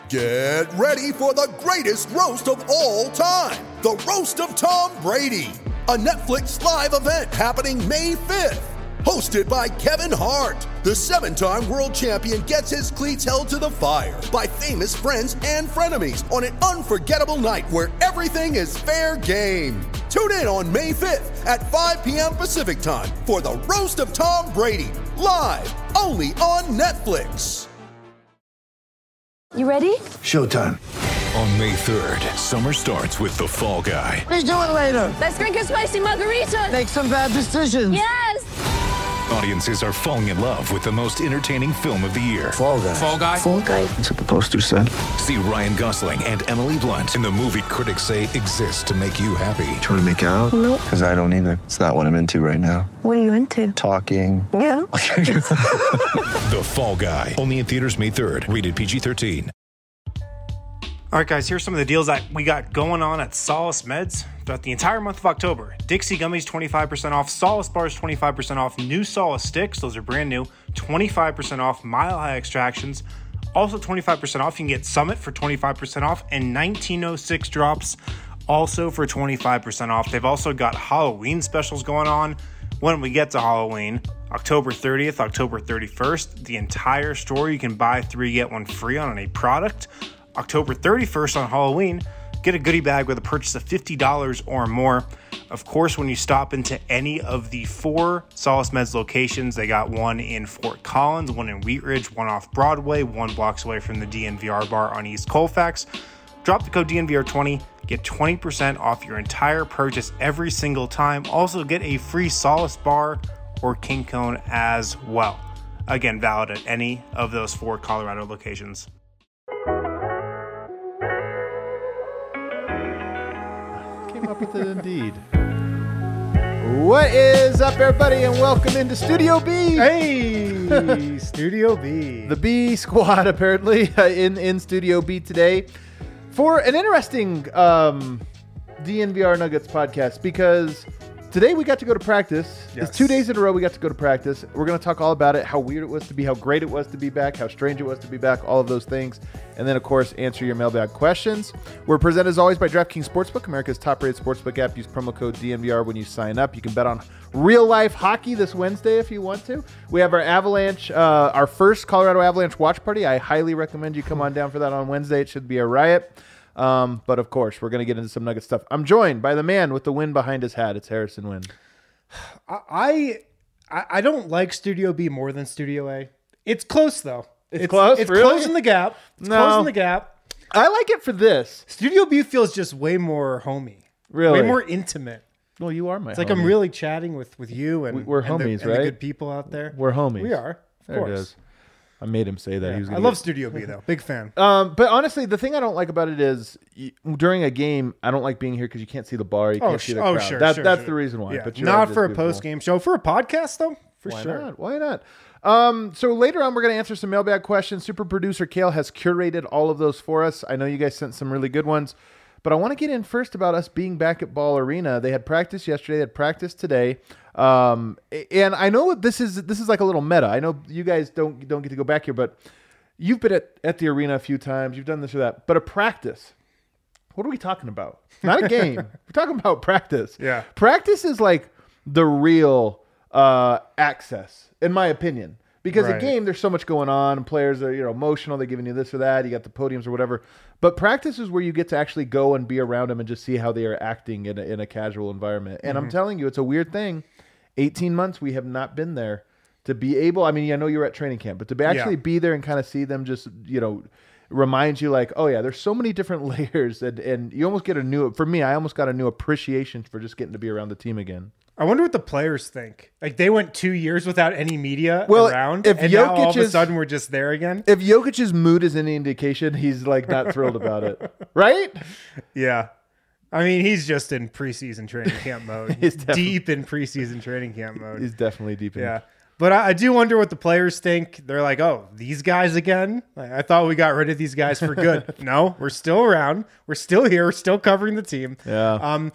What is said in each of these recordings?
Get ready for the greatest roast of all time, the Roast of Tom Brady, a Netflix live event happening May 5th. Hosted by Kevin Hart, the 7-time world champion gets his cleats held to the fire by famous friends and frenemies on an unforgettable night where everything is fair game. Tune in on May 5th at 5 p.m. Pacific time for the Roast of Tom Brady, live only on Netflix. You ready? Showtime. On May 3rd, summer starts with The Fall Guy. Let's do it later. Let's drink a spicy margarita. Make some bad decisions. Yes! Audiences are falling in love with the most entertaining film of the year. Fall Guy. Fall Guy? Fall guy. That's what the poster said. See Ryan Gosling and Emily Blunt in the movie critics say exists to make you happy. Trying to make it out? Nope. Because I don't either. It's not what I'm into right now. What are you into? Talking. Yeah. The Fall Guy. Only in theaters May 3rd. Rated PG-13. All right, guys, here's some of the deals that we got going on at Solace Meds throughout the entire month of October. Dixie Gummies, 25% off. Solace Bars, 25% off. New Solace Sticks, those are brand new, 25% off. Mile High Extractions, also 25% off. You can get Summit for 25% off and 1906 Drops, also for 25% off. They've also got Halloween specials going on. When we get to Halloween, October 30th, October 31st, the entire store, you can buy 3, get 1 free on a product. October 31st on Halloween, get a goodie bag with a purchase of $50 or more. Of course, when you stop into any of the 4 Solace Meds locations, they got one in Fort Collins, one in Wheat Ridge, one off Broadway, 1 block away from the DNVR bar on East Colfax. Drop the code DNVR20, get 20% off your entire purchase every single time. Also get a free Solace bar or King Cone as well. Again, valid at any of those 4 Colorado locations. Up with it indeed. What is up, everybody, and welcome into Studio B. Hey, Studio B. The B squad, apparently, in Studio B today for an interesting DNVR Nuggets podcast, because today we got to go to practice. Yes. It's 2 days in a row we got to go to practice. We're going to talk all about it, how weird it was to be, how great it was to be back, how strange it was to be back, all of those things. And then, of course, answer your mailbag questions. We're presented, as always, by DraftKings Sportsbook, America's top-rated sportsbook app. Use promo code DNVR when you sign up. You can bet on real-life hockey this Wednesday if you want to. We have our Avalanche, our first Colorado Avalanche watch party. I highly recommend you come on down for that on Wednesday. It should be a riot. But, of course, we're going to get into some Nugget stuff. I'm joined by the man with the win behind his hat. It's Harrison Wynn. I don't like Studio B more than Studio A. It's close, though. It's close? It's Really? closing the gap. It's No. closing the gap. I like it for this. Studio B feels just way more homey. Really? Way more intimate. Well, you are my It's like homie. I'm really chatting with you and We're and homies, and right? the good people out there. We're homies. We are. Of There it course. is. I made him say that. Yeah. He was I gonna love get- Studio B, though. Big fan. But honestly, the thing I don't like about it is during a game, I don't like being here because you can't see the bar. You can't see the crowd. sure. That's sure. the reason why. Yeah. But you're Not right, for a it's beautiful. post-game show. For a podcast, though, for Why sure. not? Why not? So later on, we're going to answer some mailbag questions. Super producer Kale has curated all of those for us. I know you guys sent some really good ones, but I want to get in first about us being back at Ball Arena. They had practice yesterday. They had practice today. And I know this is like a little meta. I know you guys don't get to go back here, but you've been at the arena a few times. You've done this or that. But a practice, what are we talking about? Not a game. We're talking about practice. Yeah. Practice is like the real access, in my opinion. Because a Right. game, there's so much going on, and players are emotional. They're giving you this or that. You got the podiums or whatever. But practice is where you get to actually go and be around them and just see how they are acting in a casual environment. And I'm telling you, it's a weird thing. 18 months we have not been there to be able. I mean, I know you were at training camp, but to actually be there and kind of see them just reminds you like, oh yeah, there's so many different layers, and you almost get for me, I almost got a new appreciation for just getting to be around the team again. I wonder what the players think. Like, they went 2 years without any media Well, around, if and now all of a Jokic's- sudden we're just there again. If Jokic's mood is any indication, he's like not thrilled about it, right? Yeah. I mean, he's just in preseason training camp mode. He's definitely- deep in preseason training camp mode. He's definitely deep in. Yeah. But I do wonder what the players think. They're like, oh, these guys again? Like, I thought we got rid of these guys for good. No, we're still around. We're still here. We're still covering the team. Yeah.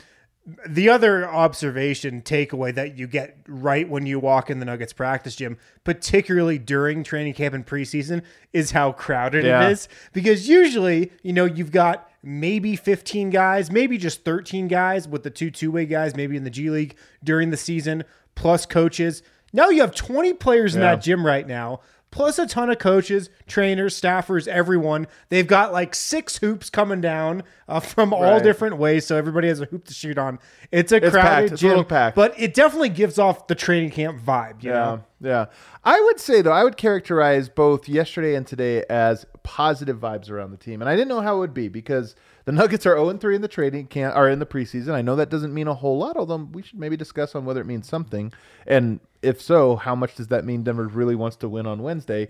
The other observation takeaway that you get right when you walk in the Nuggets practice gym, particularly during training camp and preseason, is how crowded it is. Because usually, you've got maybe 15 guys, maybe just 13 guys with the two-way guys, maybe in the G League during the season, plus coaches. Now you have 20 players in that gym right now, plus a ton of coaches, trainers, staffers, everyone. They've got like 6 hoops coming down from all different ways, so everybody has a hoop to shoot on. It's crowded packed. It's gym, a little packed. but it definitely gives off the training camp vibe. You know? Yeah. I would say, though, I would characterize both yesterday and today as positive vibes around the team. And I didn't know how it would be because the Nuggets are 0-3 in the training camp, or in the preseason. I know that doesn't mean a whole lot, although we should maybe discuss on whether it means something. And if so, how much does that mean Denver really wants to win on Wednesday?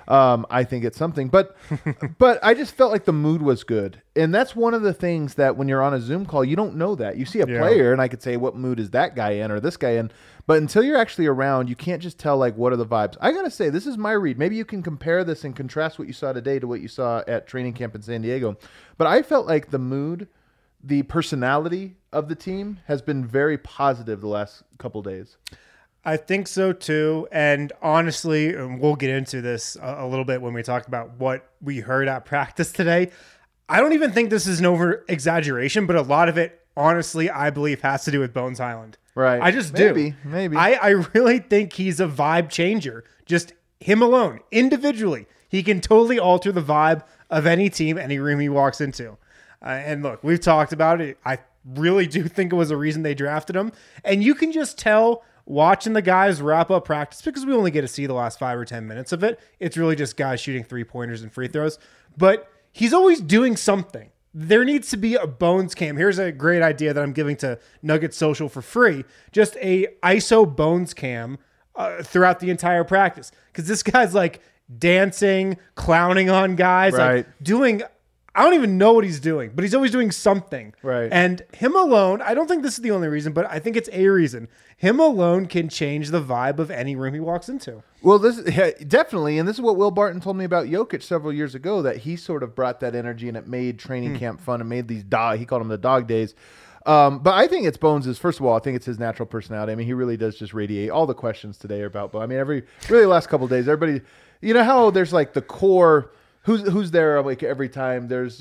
I think it's something. But I just felt like the mood was good. And that's one of the things that when you're on a Zoom call, you don't know that. You see a player, and I could say, what mood is that guy in or this guy in? But until you're actually around, you can't just tell, like, what are the vibes. I got to say, this is my read. Maybe you can compare this and contrast what you saw today to what you saw at training camp in San Diego. But I felt like the mood, the personality of the team has been very positive the last couple days. I think so too. And honestly, and we'll get into this a little bit when we talk about what we heard at practice today. I don't even think this is an over exaggeration, but a lot of it, honestly, I believe has to do with Bones Hyland. Right. I just do. Maybe. I really think he's a vibe changer. Just him alone, individually. He can totally alter the vibe of any team, any room he walks into. And look, we've talked about it. I really do think it was a reason they drafted him. And you can just tell watching the guys wrap up practice, because we only get to see the last 5 or 10 minutes of it. It's really just guys shooting 3-pointers and free throws. But he's always doing something. There needs to be a Bones cam. Here's a great idea that I'm giving to Nuggets Social for free. Just a ISO Bones cam throughout the entire practice. Because this guy's like dancing, clowning on guys, like doing, I don't even know what he's doing, but he's always doing something. Right. And him alone, I don't think this is the only reason, but I think it's a reason. Him alone can change the vibe of any room he walks into. Well, definitely, and this is what Will Barton told me about Jokic several years ago, that he sort of brought that energy and it made training camp fun and made these he called them the dog days. But I think it's Bones' first of all, I think it's his natural personality. I mean, he really does just radiate. All the questions today are about Bones. I mean, the last couple of days, everybody, you know how there's like the core, who's there like every time. There's,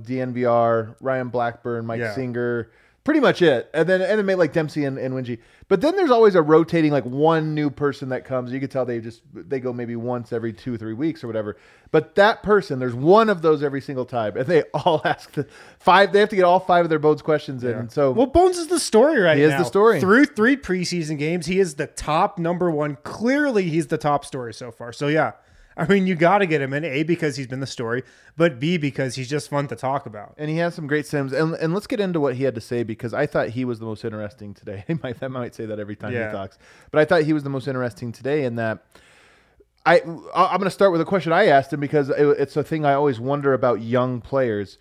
DNVR, Ryan Blackburn, Mike Singer, pretty much it. And then made like Dempsey and Wingy. But then there's always a rotating, like one new person that comes. You could tell they go maybe once every 2 or 3 weeks or whatever. But that person, there's one of those every single time. And they all ask they have to get all 5 of their Bones questions in. And so, well, Bones is the story right now. He is the story. Through 3 preseason games, he is the top number 1. Clearly, he's the top story so far. So, yeah. I mean, you got to get him in, A, because he's been the story, but B, because he's just fun to talk about. And he has some great sims. And let's get into what he had to say, because I thought he was the most interesting today. I might say that every time he talks. But I thought he was the most interesting today in that I'm going to start with a question I asked him, because it's a thing I always wonder about young players.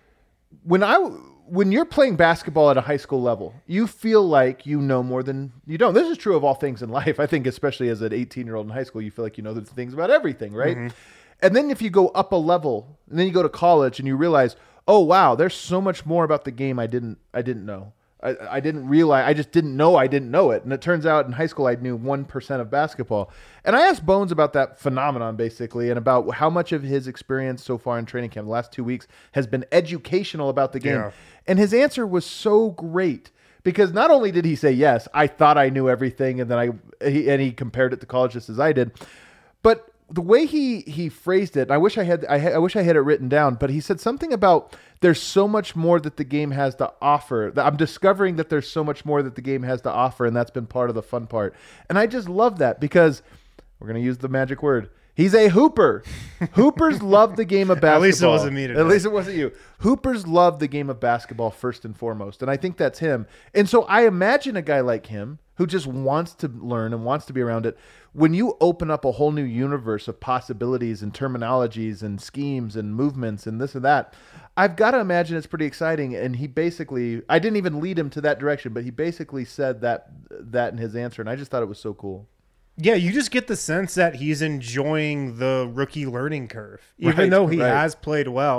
When you're playing basketball at a high school level, you feel like you know more than you don't. This is true of all things in life. I think especially as an 18-year-old in high school, you feel like you know the things about everything, right? Mm-hmm. And then if you go up a level, and then you go to college and you realize, oh, wow, there's so much more about the game I didn't know. I didn't realize, I just didn't know I didn't know it. And it turns out in high school I knew 1% of basketball. And I asked Bones about that phenomenon, basically, and about how much of his experience so far in training camp the last 2 weeks has been educational about the game. Yeah. And his answer was so great, because not only did he say, yes, I thought I knew everything, and then he compared it to college just as I did, but the way he phrased it, I wish I had it written down, but he said something about there's so much more that the game has to offer. I'm discovering that there's so much more that the game has to offer, and that's been part of the fun part. And I just love that, because we're going to use the magic word. He's a hooper. Hoopers love the game of basketball. At least it wasn't me today. At least it wasn't you. Hoopers love the game of basketball first and foremost, and I think that's him. And so I imagine a guy like him who just wants to learn and wants to be around it. When you open up a whole new universe of possibilities and terminologies and schemes and movements and this and that, I've got to imagine it's pretty exciting. And he basically, I didn't even lead him to that direction, but he basically said that in his answer, and I just thought it was so cool. Yeah, you just get the sense that he's enjoying the rookie learning curve, even though he has played well.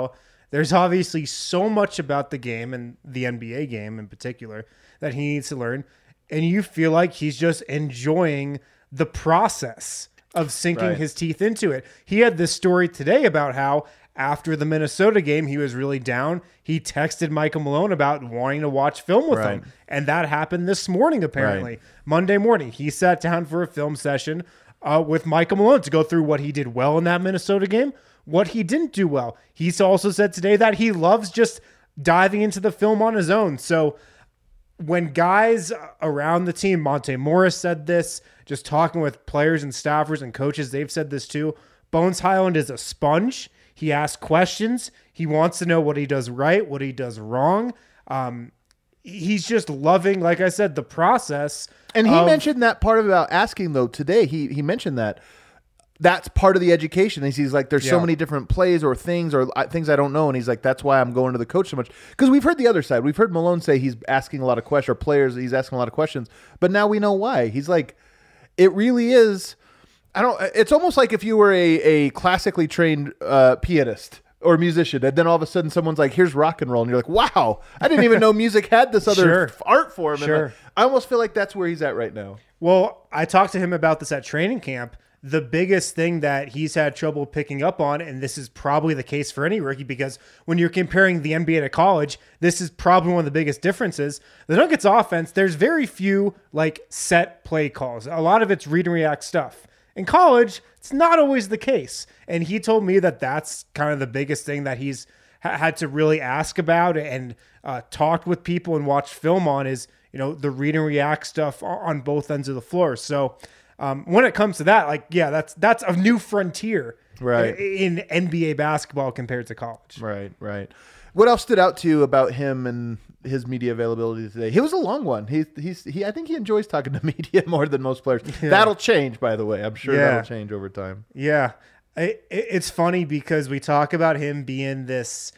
there's obviously so much about the game and the NBA game in particular that he needs to learn. And you feel like he's just enjoying the process of sinking his teeth into it. He had this story today about how after the Minnesota game, he was really down. He texted Michael Malone about wanting to watch film with him. And that happened this morning, apparently. Monday morning, he sat down for a film session with Michael Malone to go through what he did well in that Minnesota game, what he didn't do well. He's also said today that he loves just diving into the film on his own. So when guys around the team, Monte Morris said this, just talking with players and staffers and coaches, they've said this too. Bones Hyland is a sponge. He asks questions. He wants to know what he does right, what he does wrong. He's just loving, like I said, the process. And he mentioned that part about asking, though, today. He mentioned that. That's part of the education. He's like, there's so many different plays or things I don't know. And he's like, that's why I'm going to the coach so much. Because we've heard the other side. We've heard Malone say he's asking a lot of questions, or players, he's asking a lot of questions. But now we know why. He's like, it really is. It's almost like if you were a classically trained pianist or musician, and then all of a sudden someone's like, here's rock and roll. And you're like, wow, I didn't even know music had this other art form. And I almost feel like that's where he's at right now. Well, I talked to him about this at training camp. The biggest thing that he's had trouble picking up on, and this is probably the case for any rookie, because when you're comparing the NBA to college, this is probably one of the biggest differences. The Nuggets offense, there's very few like set play calls. A lot of it's read and react stuff. In college, it's not always the case. And he told me that that's kind of the biggest thing that he's had to really ask about and talked with people and watched film on is, the read and react stuff on both ends of the floor. So when it comes to that, that's a new frontier in NBA basketball compared to college. Right. What else stood out to you about him and his media availability today? He was a long one. I think he enjoys talking to media more than most players. Yeah. That'll change, by the way. I'm sure that'll change over time. Yeah. It's funny because we talk about him being this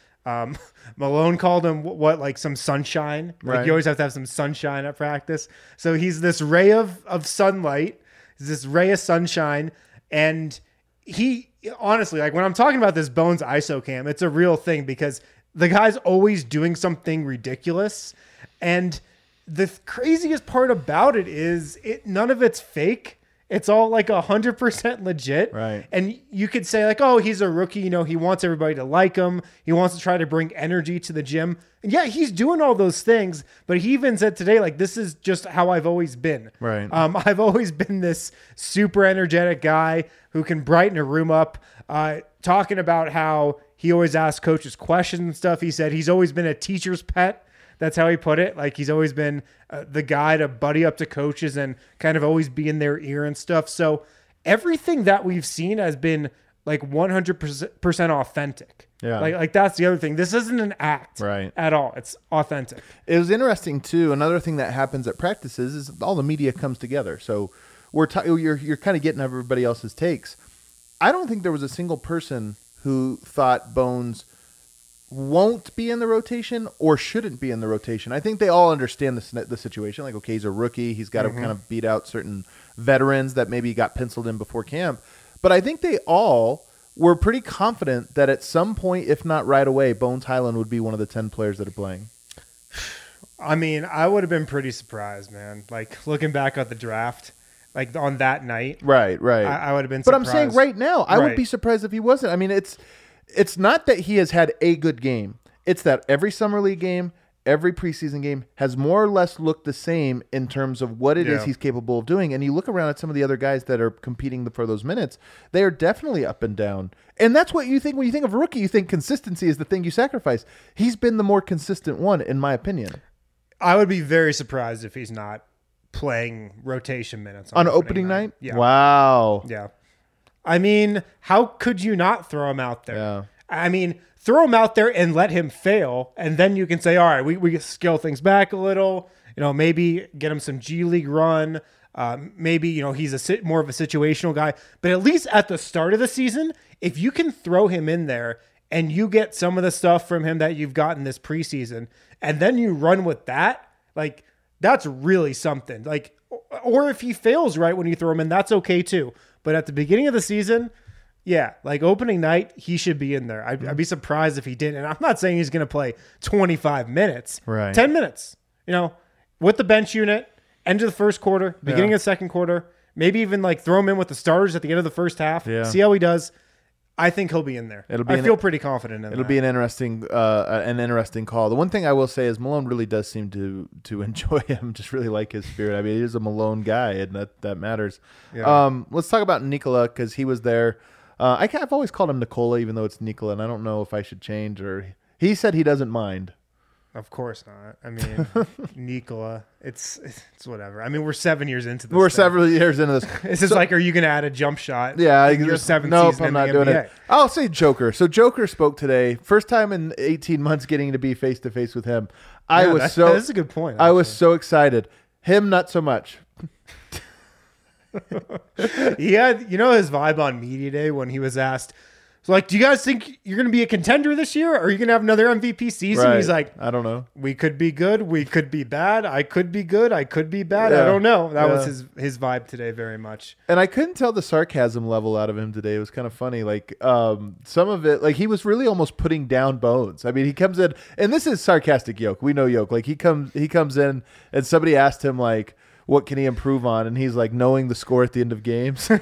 Malone called him like some sunshine. Like you always have to have some sunshine at practice. So he's this ray of sunlight. He's this ray of sunshine. And he honestly, like when I'm talking about this Bones ISO cam, it's a real thing because the guy's always doing something ridiculous. And the craziest part about it is none of it's fake. It's all like 100% legit. Right. And you could say like, oh, he's a rookie. He wants everybody to like him. He wants to try to bring energy to the gym. And yeah, he's doing all those things. But he even said today, like, this is just how I've always been. Right. I've always been this super energetic guy who can brighten a room up. Talking about how he always asks coaches questions and stuff. He said he's always been a teacher's pet. That's how he put it. Like he's always been the guy to buddy up to coaches and kind of always be in their ear and stuff. So everything that we've seen has been like 100% authentic. Yeah. Like that's the other thing. This isn't an act at all. It's authentic. It was interesting too. Another thing that happens at practices is all the media comes together. So you're kind of getting everybody else's takes. I don't think there was a single person who thought Bones won't be in the rotation or shouldn't be in the rotation. I think they all understand the situation. Like, okay, he's a rookie. He's got to kind of beat out certain veterans that maybe got penciled in before camp. But I think they all were pretty confident that at some point, if not right away, Bones Hyland would be one of the 10 players that are playing. I mean, I would have been pretty surprised, man. Like, looking back at the draft, like on that night. Right. I would have been surprised. But I'm saying right now, I would be surprised if he wasn't. I mean, it's not that he has had a good game. It's that every summer league game, every preseason game has more or less looked the same in terms of what it is he's capable of doing. And you look around at some of the other guys that are competing for those minutes, they are definitely up and down. And that's what you think when you think of a rookie. You think consistency is the thing you sacrifice. He's been the more consistent one, in my opinion. I would be very surprised if he's not playing rotation minutes on opening night. Yeah. Wow. Yeah. I mean, how could you not throw him out there? Yeah. I mean, throw him out there and let him fail, and then you can say, all right, we scale things back a little. Maybe get him some G League run. Maybe he's more of a situational guy. But at least at the start of the season, if you can throw him in there and you get some of the stuff from him that you've gotten this preseason, and then you run with that, like that's really something. Like, or if he fails right when you throw him in, that's okay too. But at the beginning of the season, Yeah, like opening night, he should be in there. I'd be surprised if he didn't. And I'm not saying he's going to play 25 minutes. Right. 10 minutes, with the bench unit, end of the first quarter, beginning of the second quarter, maybe even like throw him in with the starters at the end of the first half. Yeah. See how he does. I think he'll be in there. I feel pretty confident in that. It'll be an interesting call. The one thing I will say is Malone really does seem to enjoy him, just really like his spirit. I mean, he is a Malone guy, and that matters. Yeah. Let's talk about Nikola, because he was there. I've always called him Nikola, even though it's Nikola, and I don't know if I should change. Or he said he doesn't mind. Of course not. I mean, Nikola, it's whatever. I mean, we're 7 years into this. We're thing. several years into this. It's just like, are you going to add a jump shot? Yeah, in your seventh nope, season I'm not in the doing NBA? it. I'll say Joker. So Joker spoke today. First time in 18 months getting to be face to face with him. That's a good point. I was so excited. Him, not so much. He had, his vibe on media day when he was asked, so like, do you guys think you're going to be a contender this year? Or are you going to have another MVP season? Right. He's like, I don't know. We could be good. We could be bad. I could be good. I could be bad. Yeah. I don't know. That was Yeah. his vibe today very much. And I couldn't tell the sarcasm level out of him today. It was kind of funny. Like some of it, like he was really almost putting down Bones. I mean, he comes in, and this is sarcastic Yoke. We know Yoke. Like he comes in, and somebody asked him like, what can he improve on? And he's like, knowing the score at the end of games.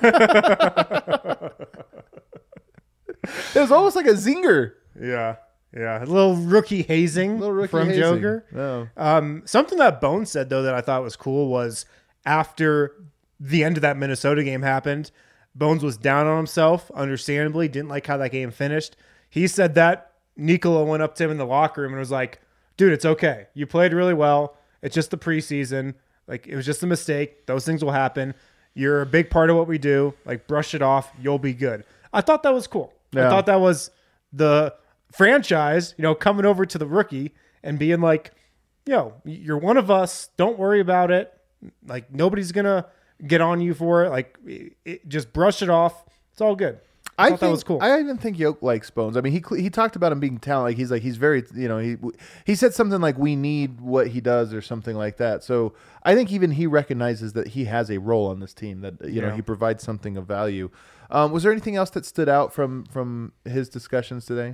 It was almost like a zinger. Yeah. A little rookie hazing from hazing. Joker. No. Something that Bones said, though, that I thought was cool was after the end of that Minnesota game happened, Bones was down on himself, understandably, didn't like how that game finished. He said that Nikola went up to him in the locker room and was like, dude, it's okay. You played really well. It's just the preseason. Like, it was just a mistake. Those things will happen. You're a big part of what we do. Like, brush it off. You'll be good. I thought that was cool. Yeah. I thought that was the franchise, coming over to the rookie and being like, you're one of us. Don't worry about it. Like, nobody's going to get on you for it. Like, just brush it off. It's all good. I thought that was cool. I even think Yoke likes Bones. I mean, he talked about him being talented. Like he's very, he said something like, we need what he does or something like that. So I think even he recognizes that he has a role on this team, that, he provides something of value. Was there anything else that stood out from his discussions today?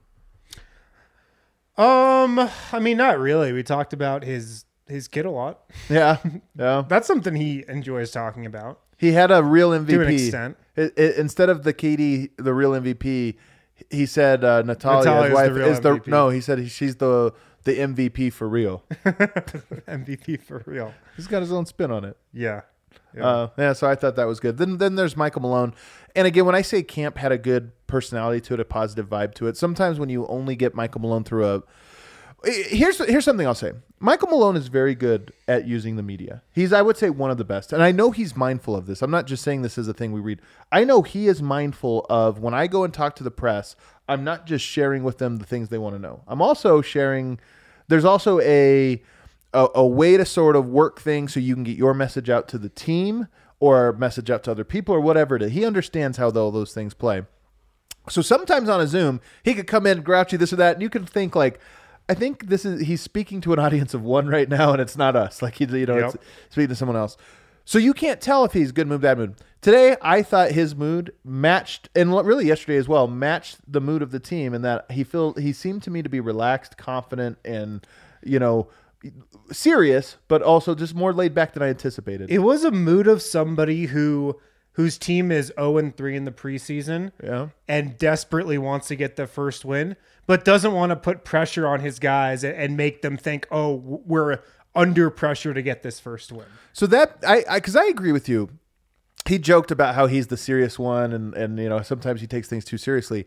I mean, not really. We talked about his kid a lot. Yeah. That's something he enjoys talking about. He had a real MVP. To an extent. Instead of the KD, the real MVP, he said Natalia, his wife, is the MVP. No, he said she's the MVP for real. MVP for real. He's got his own spin on it. Yeah. So I thought that was good. Then there's Michael Malone. And again, when I say camp had a good personality to it, a positive vibe to it, sometimes when you only get Michael Malone through here's something I'll say. Michael Malone is very good at using the media. He's, I would say, one of the best. And I know he's mindful of this. I'm not just saying this is a thing we read. I know he is mindful of when I go and talk to the press, I'm not just sharing with them the things they want to know. I'm also sharing, there's also a way to sort of work things so you can get your message out to the team or message out to other people or whatever it is. He understands how all those things play. So sometimes on a Zoom, he could come in, grouchy, this or that, and you can think like, I think he's speaking to an audience of one right now, and it's not us. Like it's speaking to someone else. So you can't tell if he's good mood, bad mood. Today, I thought his mood matched, and really yesterday as well, matched the mood of the team, and that he seemed to me to be relaxed, confident, and serious, but also just more laid back than I anticipated. It was a mood of somebody whose team is 0-3 in the preseason, and desperately wants to get the first win, but doesn't want to put pressure on his guys and make them think, oh, we're under pressure to get this first win. So that because I agree with you. He joked about how he's the serious one, and sometimes he takes things too seriously.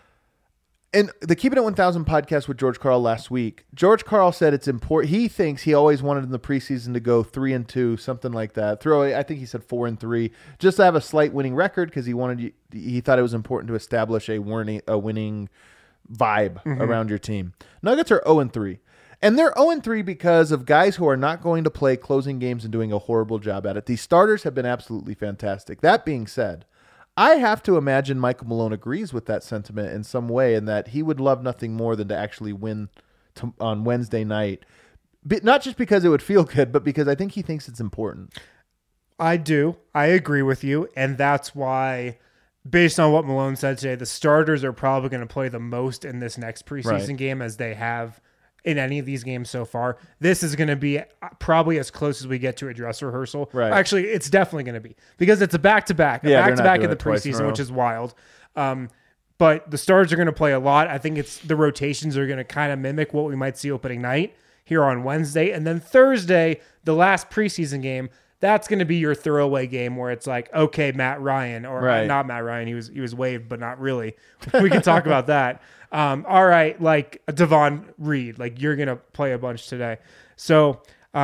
In the Keep It at 1000 podcast with George Karl last week, George Karl said it's important. He thinks he always wanted in the preseason to go 3-2, something like that. I think he said 4-3, just to have a slight winning record because he thought it was important to establish a winning vibe around your team. Nuggets are 0-3. And they're 0-3 because of guys who are not going to play closing games and doing a horrible job at it. These starters have been absolutely fantastic. That being said, I have to imagine Michael Malone agrees with that sentiment in some way, and that he would love nothing more than to actually win on Wednesday night. But not just because it would feel good, but because I think he thinks it's important. I do. I agree with you. And that's why based on what Malone said today, the starters are probably going to play the most in this next preseason Right. game as they have in any of these games so far. This is going to be probably as close as we get to a dress rehearsal. Right. Actually, it's definitely going to be because it's a back-to-back Yeah, they're not in doing the it twice in a preseason, row. which is wild. But the starters are going to play a lot. I think it's the rotations are going to kind of mimic what we might see opening night here on Wednesday. And then Thursday, the last preseason game, that's going to be your throwaway game where it's like, okay, Matt Ryan, or Right. not Matt Ryan. He was waived, but not really. We can talk about that. All right, like Devon Reed, like you're going to play a bunch today. So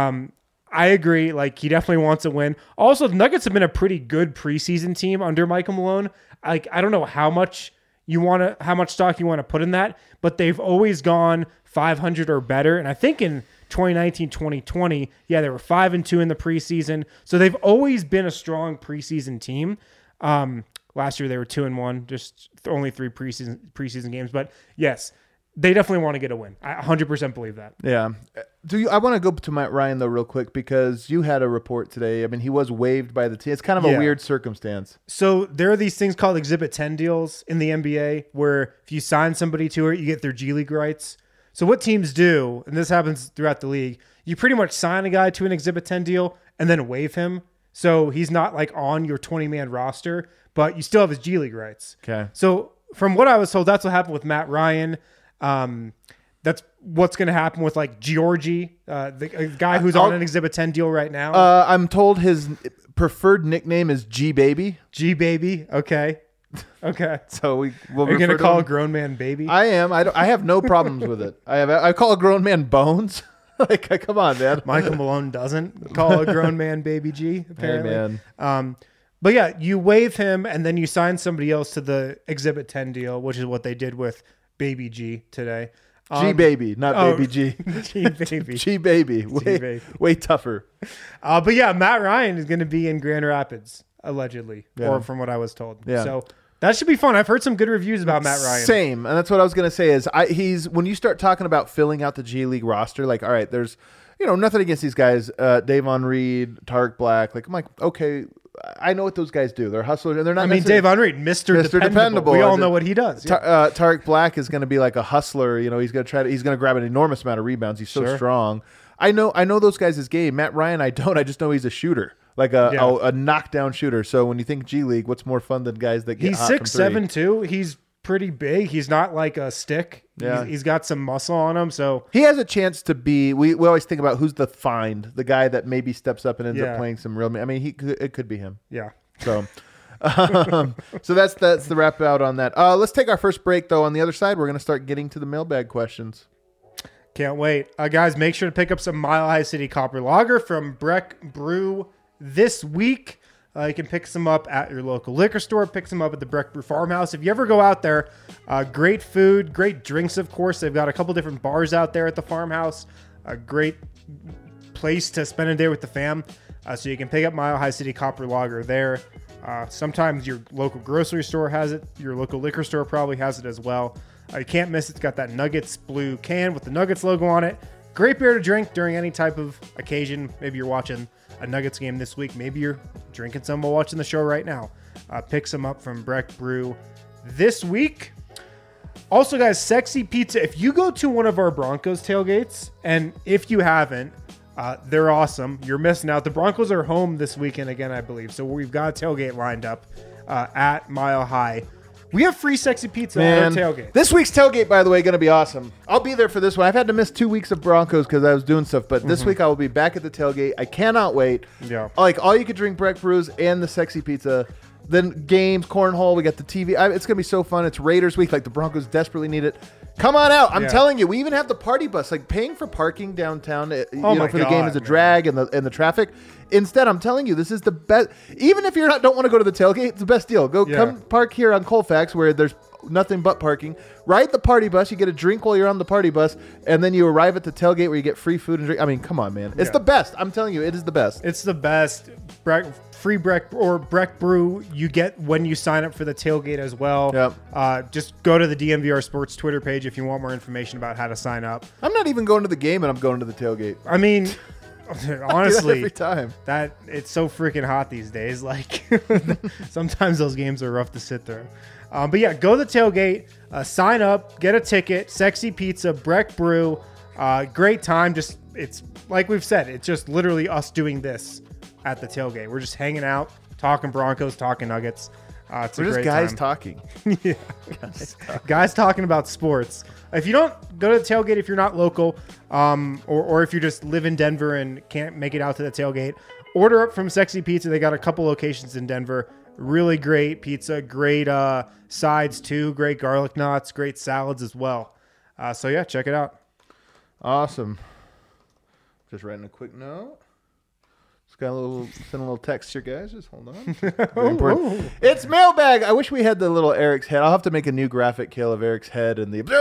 I agree. Like he definitely wants a win. Also, the Nuggets have been a pretty good preseason team under Michael Malone. Like I don't know how much stock you want to put in that, but they've always gone 500 or better. And I think in 2019, 2020, yeah, they were 5-2 in the preseason. So they've always been a strong preseason team. Last year they were 2-1, just only 3 preseason games. But yes, they definitely want to get a win. I 100% believe that. Yeah. I want to go to Matt Ryan, though, real quick, because you had a report today. I mean, he was waived by the team. It's kind of a Yeah. weird circumstance. So there are these things called Exhibit 10 deals in the NBA where if you sign somebody to it, you get their G League rights. So what teams do, and this happens throughout the league, you pretty much sign a guy to an Exhibit 10 deal and then waive him. So he's not like on your 20-man roster, but you still have his G League rights. Okay. So from what I was told, that's what happened with Matt Ryan. That's what's going to happen with like Georgie, the guy who's on an Exhibit 10 deal right now. I'm told his preferred nickname is G Baby. G Baby. Okay. So we'll Are you going to refer call a him. grown man baby? I am. I have no problems with it. I call a grown man Bones. Like, come on, man. Michael Malone doesn't call a grown man baby G, apparently. Hey, man. But yeah, you waive him and then you sign somebody else to the Exhibit 10 deal, which is what they did with Baby G today. G Baby, not Baby G. G Baby. G Baby. Baby. Way tougher. But yeah, Matt Ryan is going to be in Grand Rapids, allegedly, Yeah. or from what I was told. Yeah. So that should be fun. I've heard some good reviews about Matt Ryan. Same, and that's what I was gonna say. He's when you start talking about filling out the G League roster, like, all right, there's nothing against these guys, Davon Reed, Tarek Black. Like, I'm like, okay, I know what those guys do. They're hustlers, and they're not. I mean, necessarily- Davon Reed, Mr. Dependable. We all know what he does. Yeah. Tarek Black is going to be like a hustler. He's going to grab an enormous amount of rebounds. He's so Sure. strong. I know those guys' game. Matt Ryan, I don't. I just know he's a shooter, like a knockdown shooter. So when you think G League, what's more fun than guys that get He's hot from 6'7" three? too. He's pretty big. He's not like a stick. Yeah. He's got some muscle on him. So He has a chance to be. We always think about who's the find, the guy that maybe steps up and ends up playing some real. I mean, it could be him. yeah. So, so that's the wrap out on that. Let's take our first break though. On the other side, we're going to start getting to the mailbag questions. Can't wait. Guys, make sure to pick up some Mile High City Copper Lager from Breck Brew this week. You can pick some up at your local liquor store. Pick some up at the Breck Brew Farmhouse. If you ever go out there, great food, great drinks, of course. They've got a couple different bars out there at the farmhouse. A great place to spend a day with the fam. So you can pick up Mile High City Copper Lager there. Sometimes your local grocery store has it. Your local liquor store probably has it as well. You can't miss it. It's got that Nuggets blue can with the Nuggets logo on it. Great beer to drink during any type of occasion. Maybe you're watching a Nuggets game this week. Maybe you're drinking some while watching the show right now. Pick some up from Breck Brew this week. Also, guys, Sexy Pizza. If you go to one of our Broncos tailgates, and if you haven't, they're awesome. You're missing out. The Broncos are home this weekend again, I believe. So we've got a tailgate lined up at Mile High. We have free Sexy Pizza at our tailgate. This week's tailgate, by the way, going to be awesome. I'll be there for this one. I've had to miss 2 weeks of Broncos because I was doing stuff, but this week I will be back at the tailgate. I cannot wait. Yeah. Like, all you could drink Breck Brews and the Sexy Pizza. Then games, cornhole, we got the TV. It's going to be so fun. It's Raiders week. Like, the Broncos desperately need it. Come on out. I'm telling you, we even have the party bus. Like, paying for parking downtown for the game is a drag and the traffic. Instead, I'm telling you, this is the best. Even if you don't want to go to the tailgate, it's the best deal. Come park here on Colfax where there's nothing but parking. Ride the party bus. You get a drink while you're on the party bus, and then you arrive at the tailgate where you get free food and drink. I mean, come on, man. It's the best. I'm telling you, it is the best. It's the best. Free Breck or Breck Brew you get when you sign up for the tailgate as well. Yep. Just go to the DMVR Sports Twitter page if you want more information about how to sign up. I'm not even going to the game, and I'm going to the tailgate. I mean, honestly, every time. that it's so freaking hot these days. Like sometimes those games are rough to sit through. But yeah, go to the tailgate, sign up, get a ticket. Sexy Pizza, Breck Brew, great time. Just it's like we've said, it's just literally us doing this at the tailgate. We're just hanging out, talking Broncos, talking Nuggets. It's a We're just great guys time. talking. Yeah. Guys talking about sports. If you don't go to the tailgate, if you're not local, or if you just live in Denver and can't make it out to the tailgate, order up from Sexy Pizza. They got a couple locations in Denver. Really great pizza, great sides too, great garlic knots, great salads as well. So yeah, check it out. Awesome. Just writing a quick note. Got send a little text here, guys. Just hold on. Very important. It's mailbag. I wish we had the little Eric's head. I'll have to make a new graphic, Kale, of Eric's head and the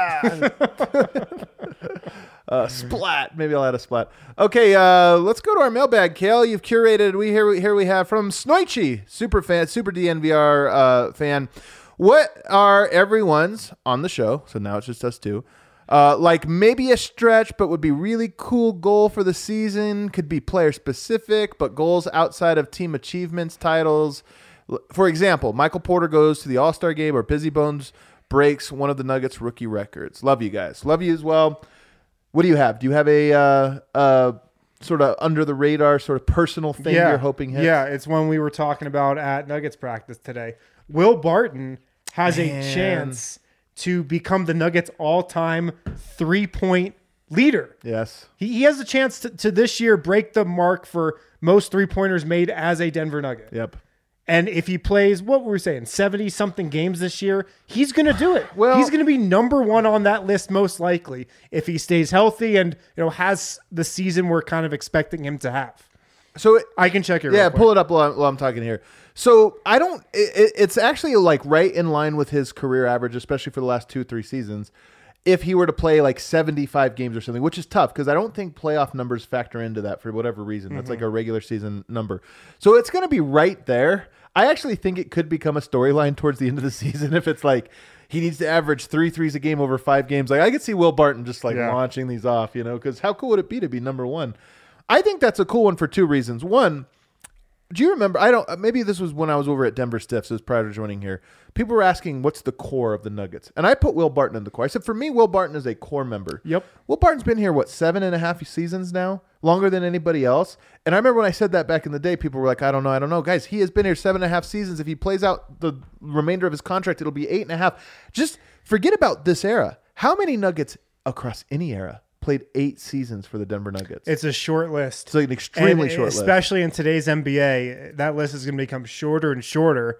splat. Maybe I'll add a splat. Okay, let's go to our mailbag, Kale. You've curated. Here we have from Snoichi, super fan, super DNVR fan. What are everyone's on the show? So now it's just us two. Like maybe a stretch, but would be really cool goal for the season. Could be player specific, but goals outside of team achievements, titles. For example, Michael Porter goes to the All-Star game, or Busy Bones breaks one of the Nuggets rookie records. Love you guys. Love you as well. What do you have? Do you have a sort of under the radar, sort of personal thing you're hoping hits? Yeah, it's one we were talking about at Nuggets practice today. Will Barton has a chance to become the Nuggets' all-time three-point leader. Yes. He has a chance to this year break the mark for most three-pointers made as a Denver Nugget. Yep. And if he plays, what were we saying, 70-something games this year, he's going to do it. Well, he's going to be number one on that list most likely if he stays healthy and has the season we're kind of expecting him to have. So I can check it. Yeah, real quick. pull it up while I'm talking here. So I don't. It's actually like right in line with his career average, especially for the last 2-3 seasons. If he were to play like 75 games or something, which is tough because I don't think playoff numbers factor into that for whatever reason. That's like a regular season number. So it's going to be right there. I actually think it could become a storyline towards the end of the season if it's like he needs to average 3 threes a game over 5 games. Like I could see Will Barton just like launching these off, because how cool would it be to be number one? I think that's a cool one for 2 reasons. One, do you remember? Maybe this was when I was over at Denver Stiffs. It was prior to joining here. People were asking, what's the core of the Nuggets? And I put Will Barton in the core. I said, for me, Will Barton is a core member. Yep. Will Barton's been here, 7.5 seasons now? Longer than anybody else. And I remember when I said that back in the day, people were like, I don't know. Guys, he has been here 7.5 seasons. If he plays out the remainder of his contract, it'll be 8.5. Just forget about this era. How many Nuggets across any era played 8 seasons for the Denver Nuggets? It's a short list. It's like an extremely short list. Especially in today's NBA, that list is going to become shorter and shorter.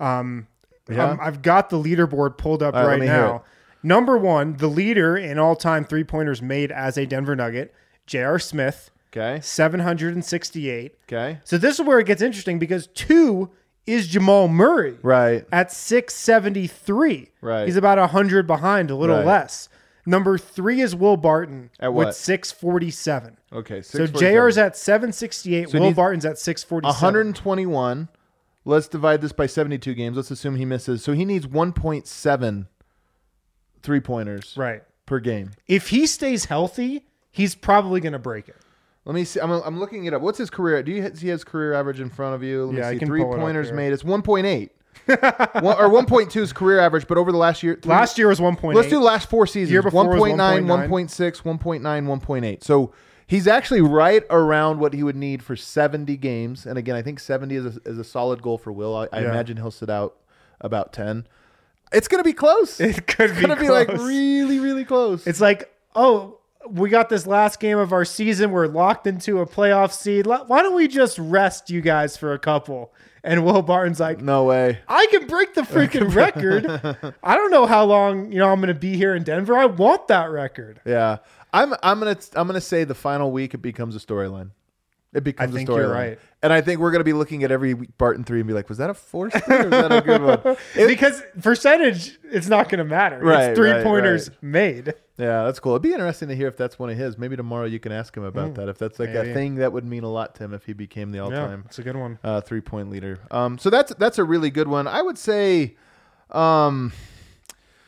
I've got the leaderboard pulled up right now. Number 1, the leader in all-time three-pointers made as a Denver Nugget, J.R. Smith. Okay. 768. Okay. So this is where it gets interesting because 2 is Jamal Murray. Right. At 673. Right. He's about 100 behind, a little less. Number 3 is Will Barton at what? with 647. Okay. So JR's at 768. So Will Barton's at 647. 121. Let's divide this by 72 games. Let's assume he misses. So he needs 1.7 3-pointers per game. If he stays healthy, he's probably going to break it. Let me see. I'm looking it up. What's his career? Do you see his career average in front of you? Let me see. I can 3-pointers made. It's 1.8. Or 1.2 is career average, but over the last year. Last year was 1.8. Let's do the last 4 seasons. Year before 1.9, was 1.6, 1.9, 1.8. So he's actually right around what he would need for 70 games. And again, I think 70 is a solid goal for Will. I imagine he'll sit out about 10. It's going to be close. It could be going to be like really, really close. It's like, we got this last game of our season. We're locked into a playoff seed. Why don't we just rest you guys for a couple? And Will Barton's like, no way. I can break the freaking record. I don't know how long, I'm going to be here in Denver. I want that record. Yeah. I'm gonna say the final week it becomes a storyline. It becomes a storyline. You're right. And I think we're going to be looking at every Barton 3 and be like, was that a forced three or was that a good one? Because percentage, it's not going to matter. Right, it's 3-pointers made. Yeah, that's cool. It'd be interesting to hear if that's one of his. Maybe tomorrow you can ask him about that. If that's like a thing that would mean a lot to him if he became the all-time it's a good one. 3-point leader. So that's a really good one. I would say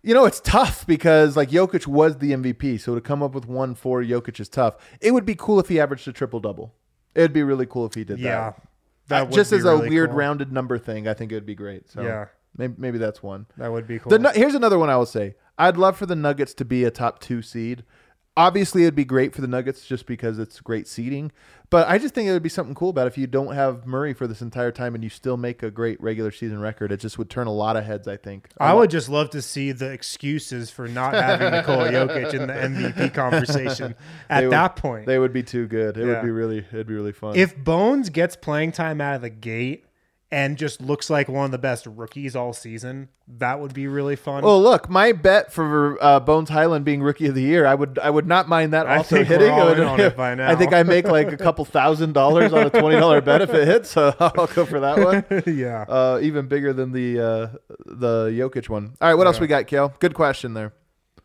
It's tough because like Jokic was the MVP, so to come up with 1 for Jokic is tough. It would be cool if he averaged a triple-double. It'd be really cool if he did Yeah. that. That would Just be as a really weird cool. rounded number thing, I think it would be great. So Yeah. maybe that's one. That would be cool. Here's another one I will say. I'd love for the Nuggets to be a top 2 seed. Obviously, it'd be great for the Nuggets just because it's great seeding. But I just think it would be something cool about if you don't have Murray for this entire time and you still make a great regular season record. It just would turn a lot of heads, I think. I would just love to see the excuses for not having Nikola Jokic in the MVP conversation at that point. They would be too good. It'd Yeah. be really fun. If Bones gets playing time out of the gate and just looks like one of the best rookies all season, that would be really fun. Well, look, my bet for Bones Highland being Rookie of the Year, I would not mind that I also think we're hitting. all in on it by now. I think I make like a couple $1,000 on a $20 bet if it hits, so I'll go for that one. Yeah. Even bigger than the Jokic one. All right, what else we got, Kale? Good question there.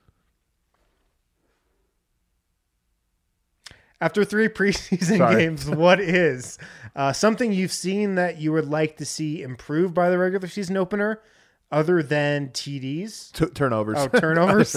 After 3 preseason Sorry. games, what is something you've seen that you would like to see improved by the regular season opener other than TDs? Turnovers. Oh, turnovers.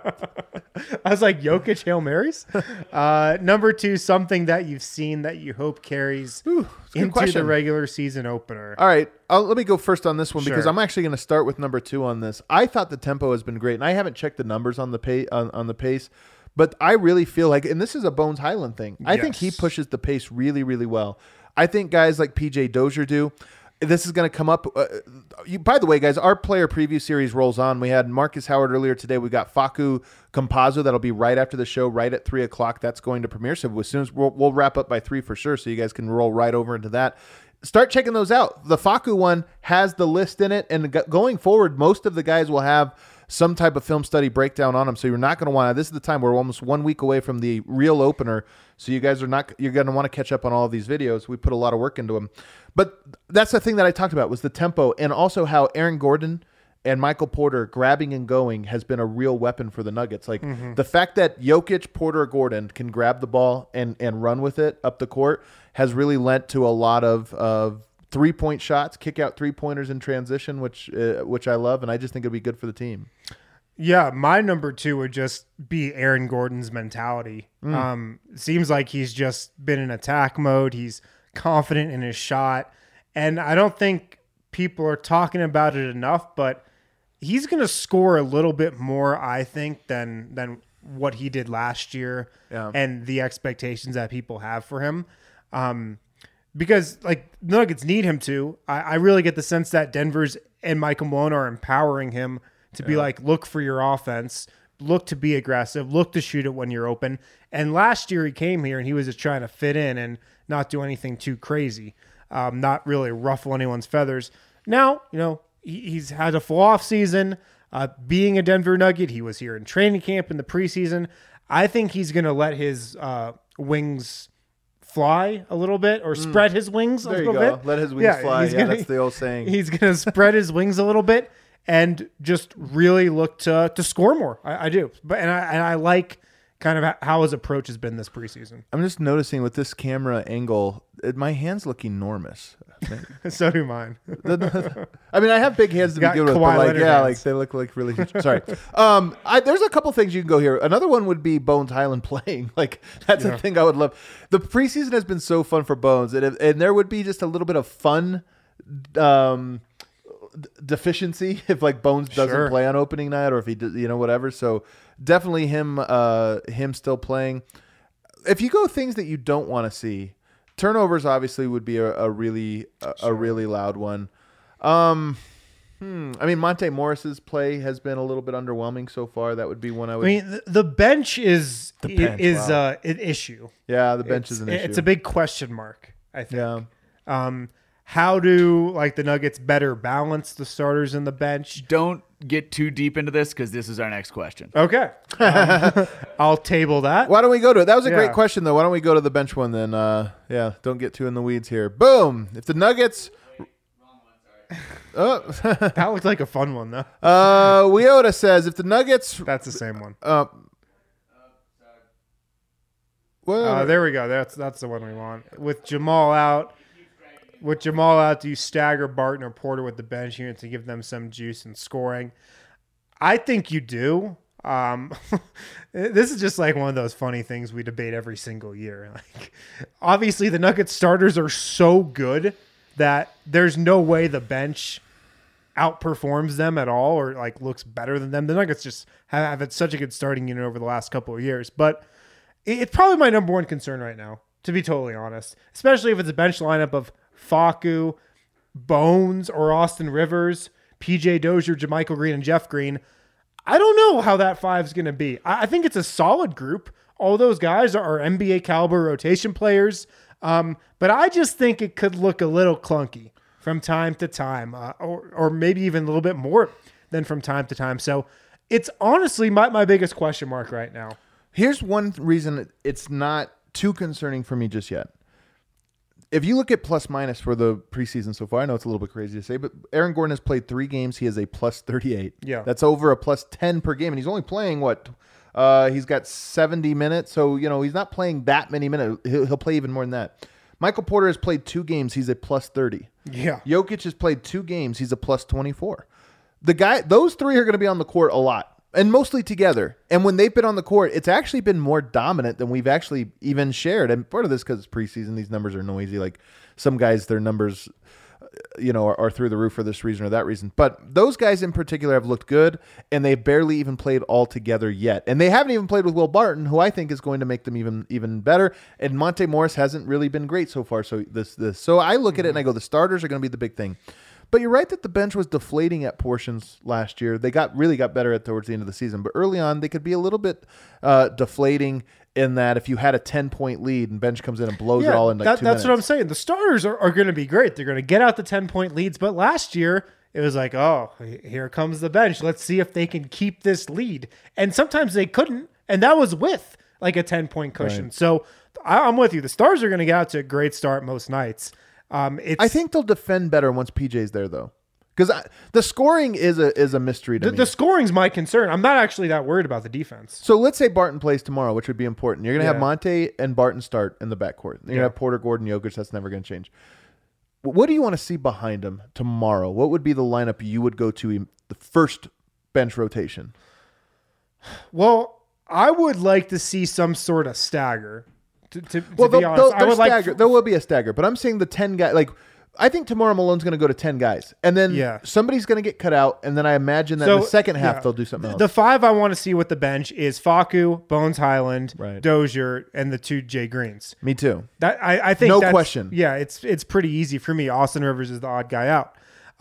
I was like, Jokic, Hail Marys. Number 2, something that you've seen that you hope carries good into question. the regular season opener. All right, let me go first on this one because Sure. I'm actually going to start with number 2 on this. I thought the tempo has been great, and I haven't checked the numbers on the pace, but I really feel like, and this is a Bones Highland thing, I think he Yes. pushes the pace really, really well. I think guys like PJ Dozier do. This is going to come up. By the way, guys, our player preview series rolls on. We had Marcus Howard earlier today. We got Facu Campazzo. That'll be right after the show, right at 3 o'clock. That's going to premiere. So as soon as we'll wrap up by 3 for sure, so you guys can roll right over into that. Start checking those out. The Facu one has the list in it, and going forward, most of the guys will have some type of film study breakdown on them. So you're not going to want to, this is the time we're almost 1 week away from the real opener. So you guys you're going to want to catch up on all of these videos. We put a lot of work into them. But that's the thing that I talked about was the tempo, and also how Aaron Gordon and Michael Porter grabbing and going has been a real weapon for the Nuggets. Like the fact that Jokic, Porter, Gordon can grab the ball and run with it up the court has really lent to a lot of 3-point shots, kick out 3-pointers in transition, which I love, and I just think it'd be good for the team. Yeah, my number 2 would just be Aaron Gordon's mentality. Seems like he's just been in attack mode. He's confident in his shot. And I don't think people are talking about it enough, but he's going to score a little bit more, I think, than what he did last year and the expectations that people have for him. Because like the Nuggets need him to. I really get the sense that Denver's and Michael Malone are empowering him to be like, look for your offense, look to be aggressive, look to shoot it when you're open. And last year he came here and he was just trying to fit in and not do anything too crazy, not really ruffle anyone's feathers. Now, he's had a full off season. Being a Denver Nugget, he was here in training camp in the preseason. I think he's going to let his wings fly a little bit, or spread his wings a There little you go. bit. Let his wings fly. he's Yeah, gonna- that's the old saying. He's going to spread his wings a little bit and just really look to score more. I do. And I like kind of how his approach has been this preseason. I'm just noticing with this camera angle, my hands look enormous. So do mine. I mean, I have big hands to Got begin with, Kawhi but like, Leonard yeah, hands. like they look like really huge. Sorry. There's a couple things you can go here. Another one would be Bones Highland playing. Like that's a thing I would love. The preseason has been so fun for Bones, and there would be just a little bit of fun deficiency if like Bones doesn't Sure. play on opening night, or if he does, whatever. So definitely him still playing. If you go things that you don't want to see, turnovers obviously would be a really loud one. I mean, Monte Morris's play has been a little bit underwhelming so far. That would be one I would. I mean, the bench is wow. an issue. Yeah, the bench is an issue. It's a big question mark, I think. Yeah. How do the Nuggets better balance the starters in the bench? Don't get too deep into this because this is our next question. Okay. I'll table that. Why don't we go to it? That was a Yeah. great question, though. Why don't we go to the bench one then? Yeah, don't get too in the weeds here. Boom. If the Nuggets. Oh, That looked like a fun one, though. Weota says if the Nuggets. That's the same one. Well, There we go. That's the one we want. With Jamal out, do you stagger Barton or Porter with the bench unit to give them some juice and scoring? I think you do. This is just like one of those funny things we debate every single year. Like, obviously, the Nuggets starters are so good that there's no way the bench outperforms them at all or like looks better than them. The Nuggets just have had such a good starting unit over the last couple of years, but it's probably my number one concern right now, to be totally honest, especially if it's a bench lineup of Facu, Bones, or Austin Rivers, PJ Dozier, JaMychal Green, and Jeff Green. I don't know how that five's going to be. I think it's a solid group. All those guys are NBA caliber rotation players. But I just think it could look a little clunky from time to time, or maybe even a little bit more than from time to time. So it's honestly my biggest question mark right now. Here's one reason it's not too concerning for me just yet. If you look at plus minus for the preseason so far, I know it's a little bit crazy to say, but Aaron Gordon has played 3 games. He has a plus 38. Yeah. That's over a plus 10 per game. And he's only playing he's got 70 minutes. So, he's not playing that many minutes. He'll play even more than that. Michael Porter has played 2 games. He's a plus 30. Yeah. Jokic has played 2 games. He's a plus 24. Those 3 are going to be on the court a lot. And mostly together. And when they've been on the court, it's actually been more dominant than we've actually even shared. And part of this because it's preseason, these numbers are noisy. Like some guys, their numbers, are through the roof for this reason or that reason. But those guys in particular have looked good, and they've barely even played all together yet. And they haven't even played with Will Barton, who I think is going to make them even better. And Monte Morris hasn't really been great so far. So So I look at it and I go, the starters are going to be the big thing. But you're right that the bench was deflating at portions last year. They really got better towards the end of the season. But early on, they could be a little bit deflating in that if you had a 10-point lead and bench comes in and blows it all in 2 minutes. That's what I'm saying. The starters are going to be great. They're going to get out the 10-point leads. But last year, it was like, oh, here comes the bench. Let's see if they can keep this lead. And sometimes they couldn't. And that was with like a 10-point cushion. Right. So I'm with you. The Stars are going to get out to a great start most nights. I think they'll defend better once PJ's there, though, because the scoring is a mystery to me. The scoring's my concern. I'm not actually that worried about the defense. So let's say Barton plays tomorrow, which would be important. You're going to have Monte and Barton start in the backcourt. You're going to have Porter, Gordon, Jokic. That's never going to change. What do you want to see behind him tomorrow? What would be the lineup you would go to the first bench rotation? Well, I would like to see some sort of stagger. To be honest, there will be a stagger, but I'm saying the 10 guys. Like, I think tomorrow Malone's going to go to 10 guys, and then somebody's going to get cut out, and then I imagine that in the second half they'll do something else. The 5 I want to see with the bench is Facu, Bones Highland, Dozier, and the 2 Jay Greens. Me too. That I think no question. Yeah, it's pretty easy for me. Austin Rivers is the odd guy out.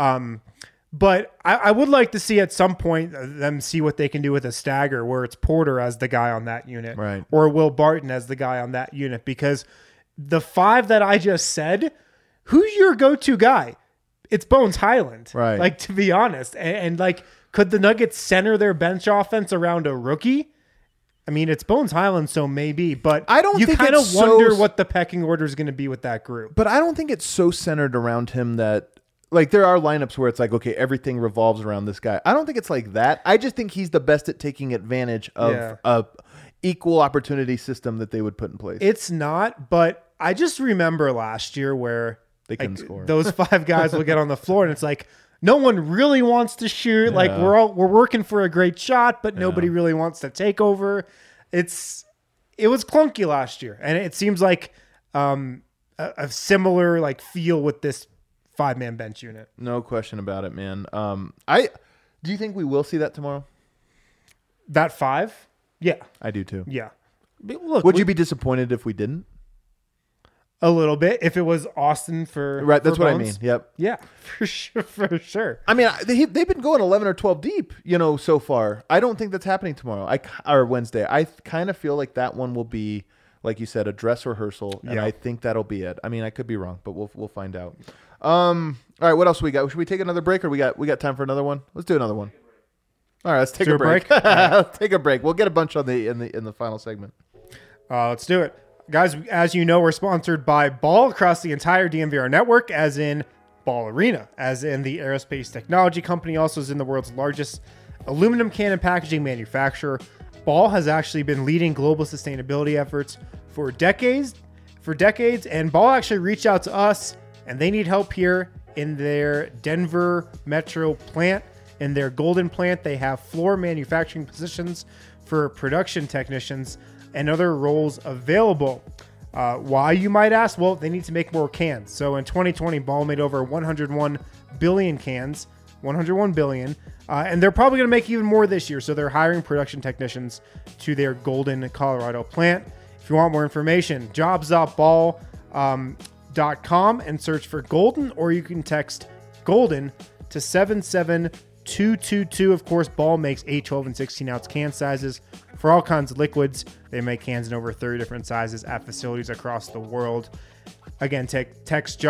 But I would like to see at some point them see what they can do with a stagger where it's Porter as the guy on that unit, right, or Will Barton as the guy on that unit, because the 5 that I just said, who's your go-to guy? It's Bones Highland, right? Like, to be honest, and like, could the Nuggets center their bench offense around a rookie? I mean, it's Bones Highland, so maybe, but I don't. You think kind of wonder what the pecking order is going to be with that group. But I don't think it's so centered around him that. Like, there are lineups where it's like, okay, everything revolves around this guy. I don't think it's like that. I just think he's the best at taking advantage of a equal opportunity system that they would put in place. It's not, but I just remember last year where they couldn't score. Those 5 guys will get on the floor, and it's like no one really wants to shoot. Yeah. Like, we're working for a great shot, but nobody really wants to take over. It was clunky last year, and it seems like a similar like feel with this 5-man bench unit. No question about it, man. Do you think we will see that tomorrow? That 5? Yeah. I do too. Yeah. But look, would you be disappointed if we didn't? A little bit. If it was Austin for right, that's for what Bones. I mean. Yep. Yeah, for sure. I mean, they've been going 11 or 12 deep, so far. I don't think that's happening tomorrow. Or Wednesday. I kind of feel like that one will be, like you said, a dress rehearsal, and I think that'll be it. I mean, I could be wrong, but we'll find out. All right, what else we got? Should we take another break, or we got time for another one? Let's do another one. All right, let's take a break. Let's take a break. We'll get a bunch on in the final segment. Let's do it, guys. As you know, we're sponsored by Ball across the entire DNVR network, as in Ball Arena, as in the aerospace technology company, also is in the world's largest aluminum can and packaging manufacturer. Ball has actually been leading global sustainability efforts for decades, and Ball actually reached out to us, and they need help here in their Denver metro plant. In their Golden plant, they have floor manufacturing positions for production technicians and other roles available. Why, you might ask? Well, they need to make more cans. So in 2020, Ball made over 101 billion cans, 101 billion, and they're probably going to make even more this year. So they're hiring production technicians to their Golden, Colorado plant. If you want more information, jobs.ball.com and search for Golden, or you can text Golden to 77222. Of course, Ball makes 8, 12, and 16 ounce can sizes for all kinds of liquids. They make cans in over 30 different sizes at facilities across the world. Again, text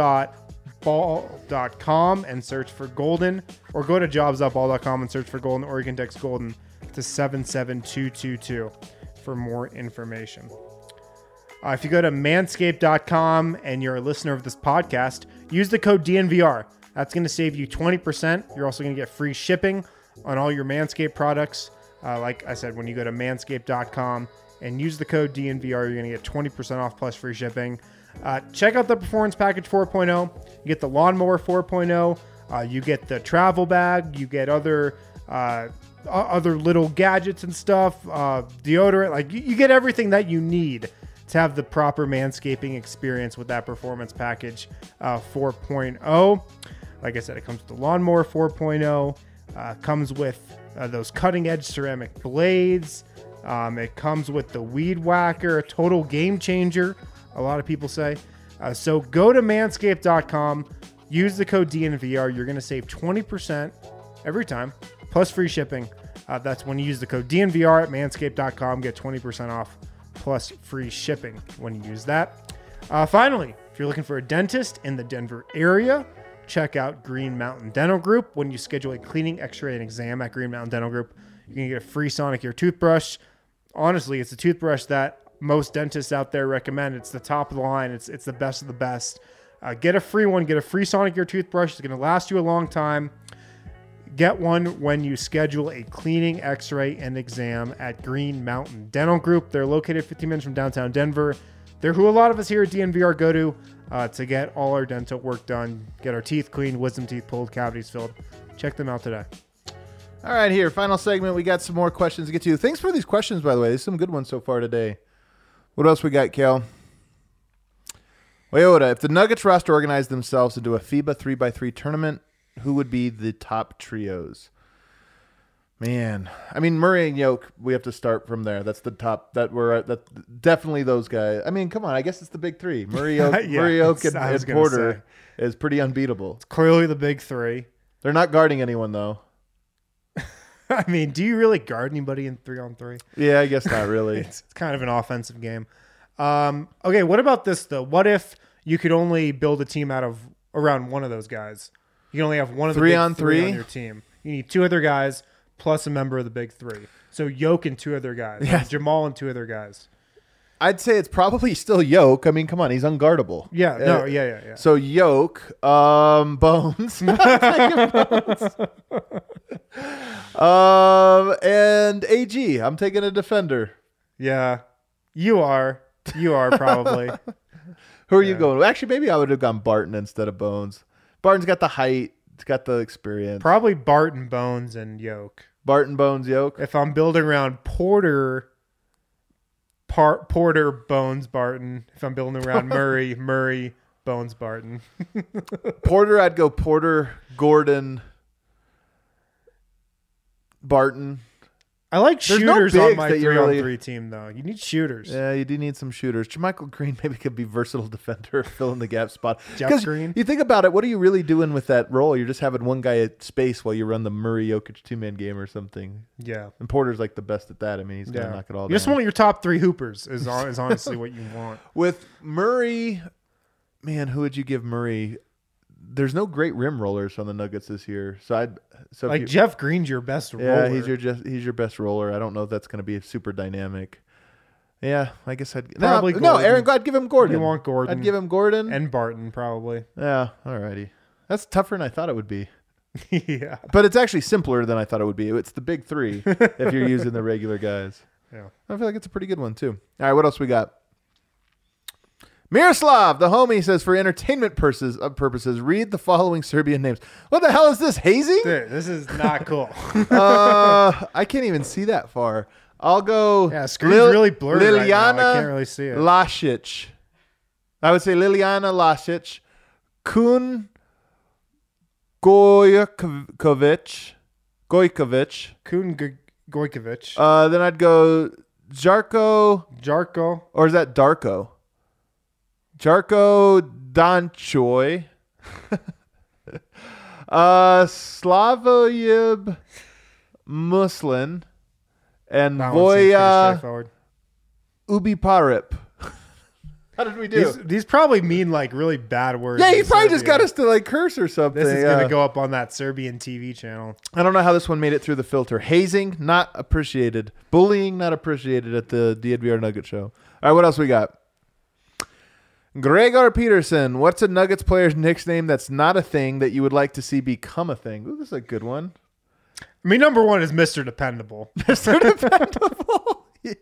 jobs.ball.com and search for Golden, or go to jobs.ball.com and search for Golden, or you can text Golden to 77222 for more information. If you go to manscaped.com and you're a listener of this podcast, use the code DNVR. That's going to save you 20%. You're also going to get free shipping on all your Manscaped products. Like I said, when you go to manscaped.com and use the code DNVR, you're going to get 20% off plus free shipping. Check out the Performance Package 4.0. You get the Lawnmower 4.0. You get the travel bag. You get other little gadgets and stuff, deodorant. Like you get everything that you need to have the proper manscaping experience with that Performance Package 4.0. Like I said, it comes with the Lawnmower 4.0. Comes with those cutting-edge ceramic blades. It comes with the Weed Whacker, a total game changer, a lot of people say. So go to manscaped.com, use the code DNVR. You're going to save 20% every time, plus free shipping. That's when you use the code DNVR at manscaped.com. Get 20% off plus free shipping when you use that. Finally, if you're looking for a dentist in the Denver area, check out Green Mountain Dental Group. When you schedule a cleaning, x-ray, and exam at Green Mountain Dental Group, you can get a free Sonicare toothbrush. Honestly, it's a toothbrush that most dentists out there recommend. It's the top of the line. It's the best of the best. Get a free one. Get a free Sonicare toothbrush. It's going to last you a long time. Get one when you schedule a cleaning, x-ray, and exam at Green Mountain Dental Group. They're located 15 minutes from downtown Denver. They're who a lot of us here at DNVR go to get all our dental work done, get our teeth cleaned, wisdom teeth pulled, cavities filled. Check them out today. All right, here, final segment. We got some more questions to get to. Thanks for these questions, by the way. There's some good ones so far today. What else we got, Kel? Toyota, if the Nuggets roster organized themselves into a FIBA 3x3 tournament, who would be the top trios? Man, I mean, Murray and Yoke, we have to start from there. That's the top. That definitely those guys. I mean, come on. I guess it's the big three. Murray, Yoke, and Porter is pretty unbeatable. It's clearly the big three. They're not guarding anyone, though. I mean, do you really guard anybody in 3-on-3? Yeah, I guess not really. It's kind of an offensive game. Okay, what about this, though? What if you could only build a team around one of those guys? You can only have one of the big three on your team. You need two other guys plus a member of the big three. So Yoke and two other guys. Yeah. Jamal and two other guys. I'd say it's probably still Yoke. I mean, come on, he's unguardable. Yeah, yeah. So Yoke, Bones. And AG. I'm taking a defender. Yeah, you are probably. Who are you going? Actually, maybe I would have gone Barton instead of Bones. Barton's got the height. He's got the experience. Probably Barton, Bones, and Yoke. Barton, Bones, Yoke. If I'm building around Porter, Bones, Barton. If I'm building around Murray, Bones, Barton. Porter, I'd go Porter, Gordon, Barton. I like shooters on my 3-on-3 team, though. You need shooters. Yeah, you do need some shooters. JaMychal Green maybe could be versatile defender, fill in the gap spot. Jeff Green. You think about it, what are you really doing with that role? You're just having one guy at space while you run the Murray-Jokic two-man game or something. Yeah. And Porter's like the best at that. I mean, he's going to knock it all down. You just want your top three hoopers is honestly what you want. With Murray, man, who would you give Murray? There's no great rim rollers on the Nuggets this year. Jeff Green's your best roller. Yeah, he's your best roller. I don't know if that's going to be super dynamic. Yeah, I guess I'd probably Aaron. I'd give him Gordon. You want Gordon? I'd give him Gordon and Barton probably. Yeah, alrighty. That's tougher than I thought it would be. Yeah, but it's actually simpler than I thought it would be. It's the big three if you're using the regular guys. Yeah, I feel like it's a pretty good one too. All right, what else we got? Miroslav, the homie, says for entertainment purposes, read the following Serbian names. What the hell is this? Hazing? Dude, this is not cool. I can't even see that far. I'll go. Yeah, screen's really blurry Liliana right now. I can't really see it. Lasic. I would say Liliana Lasic. Kun Gojkovic. Kun Gojkovic. Then I'd go Jarko. Or is that Darko? Jarko Donchoy. Slavoyib Muslin. And That one seems pretty Voya straightforward. Ubiparip. How did we do? These probably mean like really bad words. Yeah, he in probably just Serbian. got us to like curse or something. This is going to go up on that Serbian TV channel. I don't know how this one made it through the filter. Hazing, not appreciated. Bullying, not appreciated at the DNVR Nugget show. All right, what else we got? Gregor Peterson. What's a Nuggets player's nickname that's not a thing that you would like to see become a thing? Ooh, this is a good one. I mean, number one is Mr. Dependable. Mr. Dependable.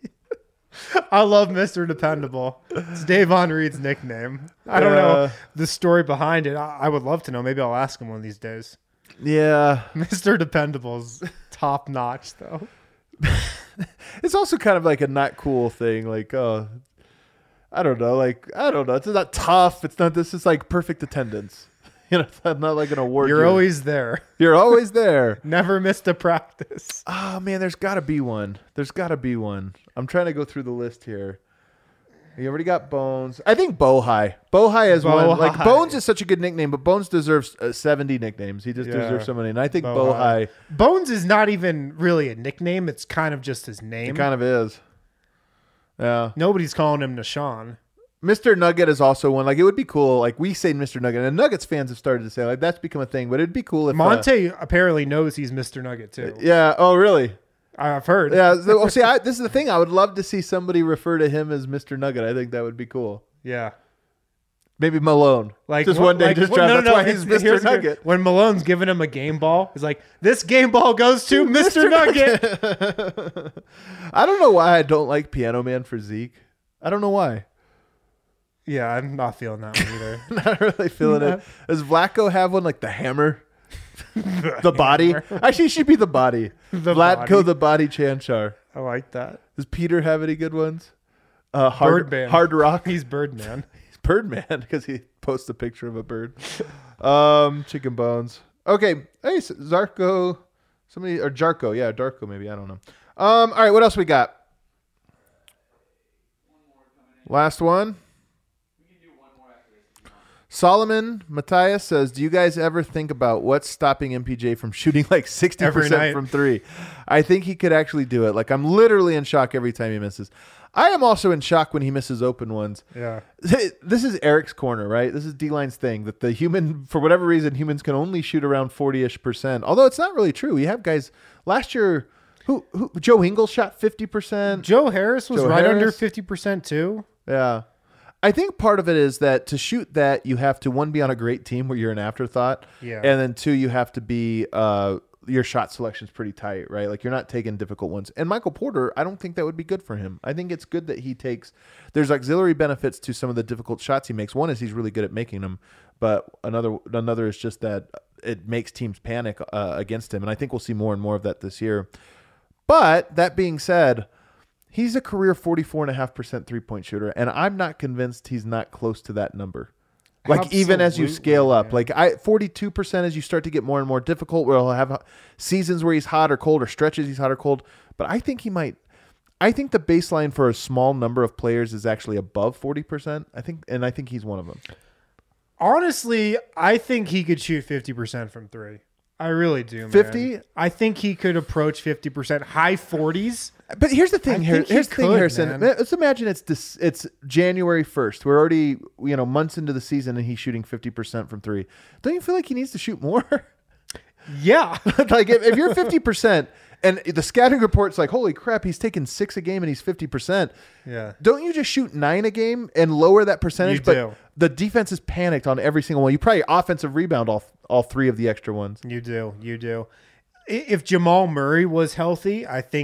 I love Mr. Dependable. It's Dave Von Reed's nickname. I don't know the story behind it. I would love to know. Maybe I'll ask him one of these days. Yeah. Mr. Dependable's top notch, though. It's also kind of like a not cool thing. Like, oh, I don't know. It's not tough. It's not. This is like perfect attendance. You know, it's not like an award. You're always there. You're always there. Never missed a practice. Oh man, there's got to be one. I'm trying to go through the list here. You already got Bones. I think Bohai. Bohai is one. Like Bones is such a good nickname, but Bones deserves 70 nicknames. He just deserves so many. And I think Bohai. Bones is not even really a nickname. It's kind of just his name. It kind of is. Yeah. Nobody's calling him Nishan. Mr. Nugget is also one. Like, it would be cool. Like, we say Mr. Nugget, and Nuggets fans have started to say, like, that's become a thing. But it'd be cool if Monte apparently knows he's Mr. Nugget too. Yeah. Oh, really? I've heard. Yeah. So, see, this is the thing. I would love to see somebody refer to him as Mr. Nugget. I think that would be cool. Yeah. Maybe Malone. Like just one day, just try. That's why he's Mr. Nugget. When Malone's giving him a game ball, he's like, "This game ball goes to Mr. Nugget." I don't know why I don't like Piano Man for Zeke. I don't know why. Yeah, I'm not feeling that one either. Not really feeling it. Does Vlatko have one like the hammer? The body? Actually, it should be the body. Vlatko the body Chanchar. I like that. Does Peter have any good ones? Birdman. Hard Rock. He's Birdman. He's Birdman because he posts a picture of a bird. Chicken Bones. Okay. Hey, Zarko. Somebody, or Jarko. Yeah, Darko maybe. I don't know. All right, what else we got? Last one. Solomon Matthias says, do you guys ever think about what's stopping MPJ from shooting like 60% from three? I think he could actually do it. Like, I'm literally in shock every time he misses. I am also in shock when he misses open ones. Yeah. This is Eric's corner, right? This is D-Line's thing, that the human, for whatever reason, humans can only shoot around 40-ish%. Although it's not really true. We have guys, last year, who Joe Ingles shot 50%. Joe Harris was under 50% too. Yeah. I think part of it is that to shoot that, you have to, one, be on a great team where you're an afterthought. Yeah. And then two, you have to be, your shot selection is pretty tight, right? Like, you're not taking difficult ones. And Michael Porter, I don't think that would be good for him. I think it's good that he takes, there's auxiliary benefits to some of the difficult shots he makes. One is he's really good at making them, but another is just that it makes teams panic against him. And I think we'll see more and more of that this year. But that being said, he's a career 44.5% three-point shooter, and I'm not convinced he's not close to that number. Like, even as you scale up, like 42% as you start to get more and more difficult, where he'll have seasons where he's hot or cold, or stretches he's hot or cold. But I think he might. I think the baseline for a small number of players is actually above 40%. I think he's one of them. Honestly, I think he could shoot 50% from three. I really do, man. 50? I think he could approach 50%, high 40s. But here's the thing, Harrison. Let's imagine it's January 1st. We're already, months into the season, and he's shooting 50% from three. Don't you feel like he needs to shoot more? Yeah. Like, if you're 50%, and the scouting report's like, holy crap, he's taking 6 a game and he's 50%. Yeah. Don't you just shoot 9 a game and lower that percentage? You do. The defense is panicked on every single one. You probably offensive rebound all 3 of the extra ones. You do. If Jamal Murray was healthy, I think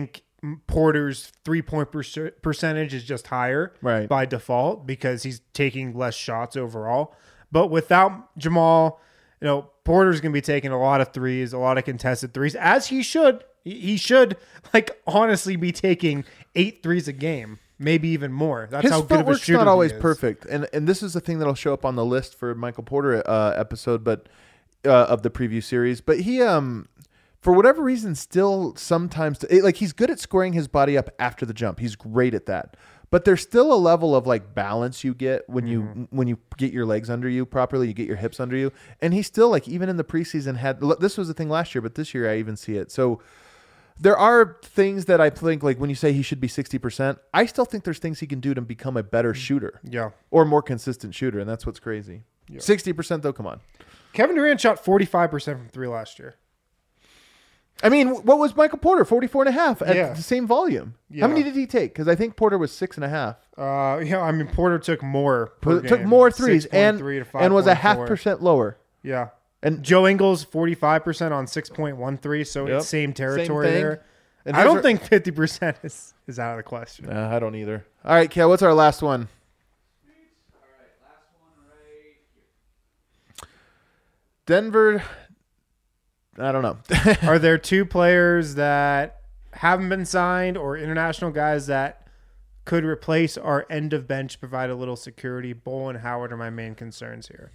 Porter's 3-point percentage is just higher Right. by default because he's taking less shots overall. But without Jamal, Porter's going to be taking a lot of threes, a lot of contested threes, as he should. He should, honestly be taking 8 threes a game, maybe even more. That's His how good of a footwork's shooter not always he is. perfect, and this is the thing that'll show up on the list for Michael Porter episode, but of the preview series. But he, for whatever reason, still sometimes he's good at squaring his body up after the jump. He's great at that. But there's still a level of balance you get when you get your legs under you properly, you get your hips under you, and he still even in the preseason this was the thing last year, but this year I even see it. So there are things that I think when you say he should be 60%, I still think there's things he can do to become a better shooter, or more consistent shooter, and that's what's crazy. 60% though, come on. Kevin Durant shot 45% from 3 last year. I mean, what was Michael Porter? 44.5 at the same volume. Yeah. How many did he take? Because I think Porter was 6.5. Porter took more. Took more threes 6.3 to and was a 5.4. 0.5% lower. Yeah. And Joe Ingles 45% on 6.13, so it's same territory thing. there. And I don't think 50% is out of the question. I don't either. All right, Kel, what's our last one? Denver, I don't know. Are there 2 players that haven't been signed or international guys that could replace our end of bench, provide a little security? Bol and Howard are my main concerns here.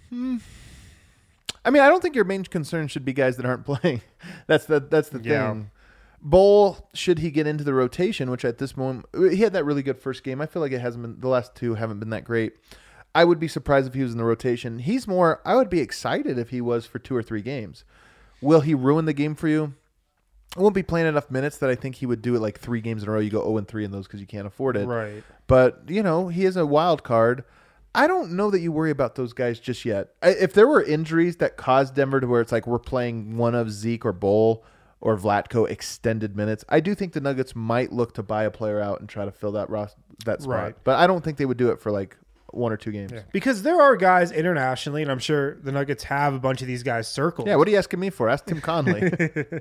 I mean, I don't think your main concern should be guys that aren't playing. That's the thing. Bol, should he get into the rotation, which at this moment, he had that really good first game. I feel like it hasn't been, the last 2 haven't been that great. I would be surprised if he was in the rotation. I would be excited if he was for 2 or 3 games. Will he ruin the game for you? I won't be playing enough minutes that I think he would do it 3 games in a row. You go 0-3 in those because you can't afford it. Right. But, he is a wild card. I don't know that you worry about those guys just yet. If there were injuries that caused Denver to where it's we're playing one of Zeke or Bol or Vlatko extended minutes, I do think the Nuggets might look to buy a player out and try to fill that spot. Right. But I don't think they would do it for 1 or 2 games. Yeah. Because there are guys internationally, and I'm sure the Nuggets have a bunch of these guys circled. Yeah, what are you asking me for? Ask Tim Conley.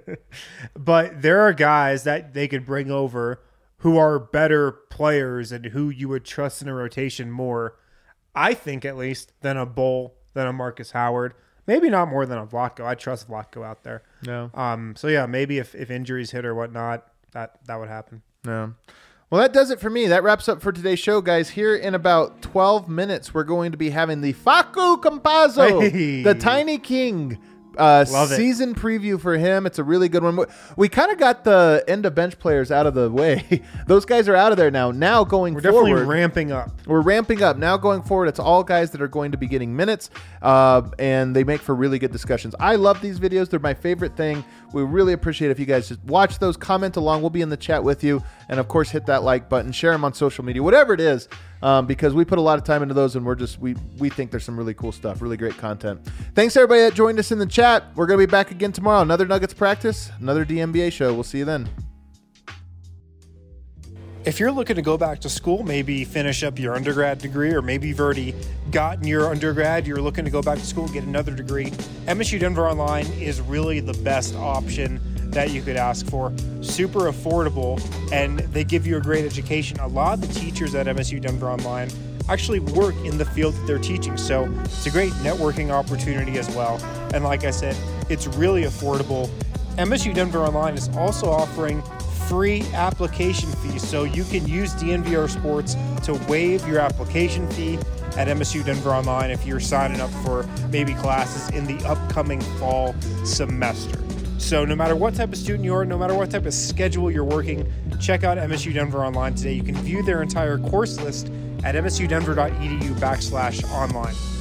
But there are guys that they could bring over who are better players and who you would trust in a rotation more, I think at least, than a Bol, than a Marcus Howard. Maybe not more than a Vlatko. I trust Vlatko out there. No. So yeah, maybe if injuries hit or whatnot, that would happen. No. Well, that does it for me. That wraps up for today's show, guys. Here in about 12 minutes, we're going to be having the Facu Campazzo, the Tiny King season preview for him. It's a really good one. We kind of got the end of bench players out of the way. Those guys are out of there now. Now going forward, we're definitely ramping up. We're ramping up. Now going forward, it's all guys that are going to be getting minutes, and they make for really good discussions. I love these videos. They're my favorite thing. We really appreciate if you guys just watch those, comment along. We'll be in the chat with you, and of course, hit that like button, share them on social media, whatever it is. Because we put a lot of time into those, and we think there's some really cool stuff, really great content. Thanks everybody that joined us in the chat. We're going to be back again tomorrow. Another Nuggets practice, another DNBA show. We'll see you then. If you're looking to go back to school, maybe finish up your undergrad degree, or maybe you've already gotten your undergrad, you're looking to go back to school, get another degree, MSU Denver Online is really the best option that you could ask for. Super affordable, and they give you a great education. A lot of the teachers at MSU Denver Online actually work in the field that they're teaching, so it's a great networking opportunity as well. And like I said, it's really affordable. MSU Denver Online is also offering free application fees, so you can use DNVR Sports to waive your application fee at MSU Denver Online if you're signing up for maybe classes in the upcoming fall semester. So no matter what type of student you are, no matter what type of schedule you're working, check out MSU Denver Online today. You can view their entire course list at msudenver.edu/online.